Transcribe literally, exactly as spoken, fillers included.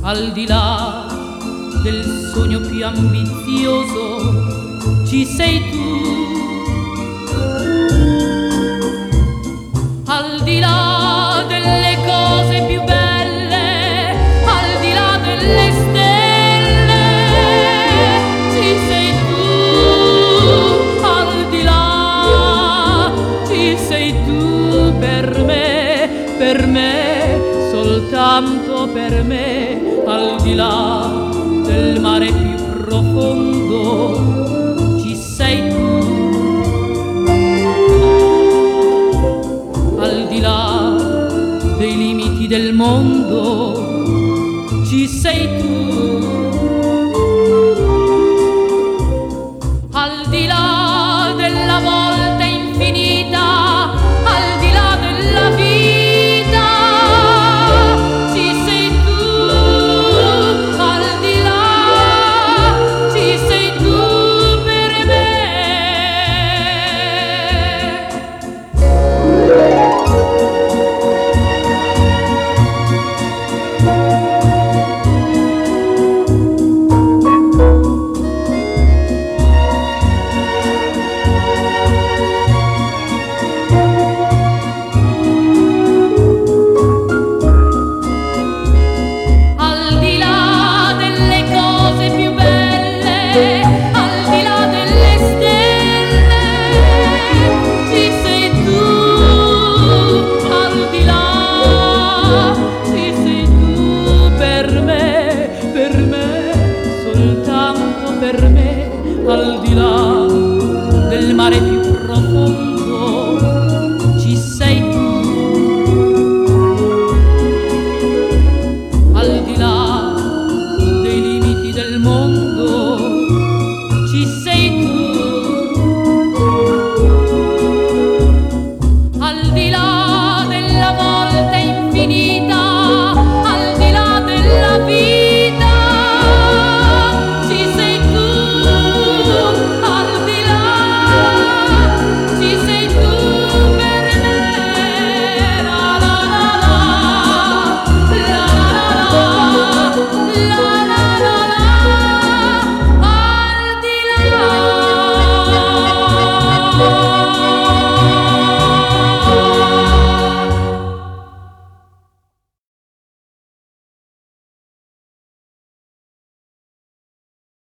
al di là del sogno più ambizioso ci sei tu, al di là delle cose più belle, al di là delle stelle ci sei tu, al di là ci sei tu per me, per me, soltanto per me, al di là del mare più profondo ci sei tu, al di là dei limiti del mondo ci sei tu.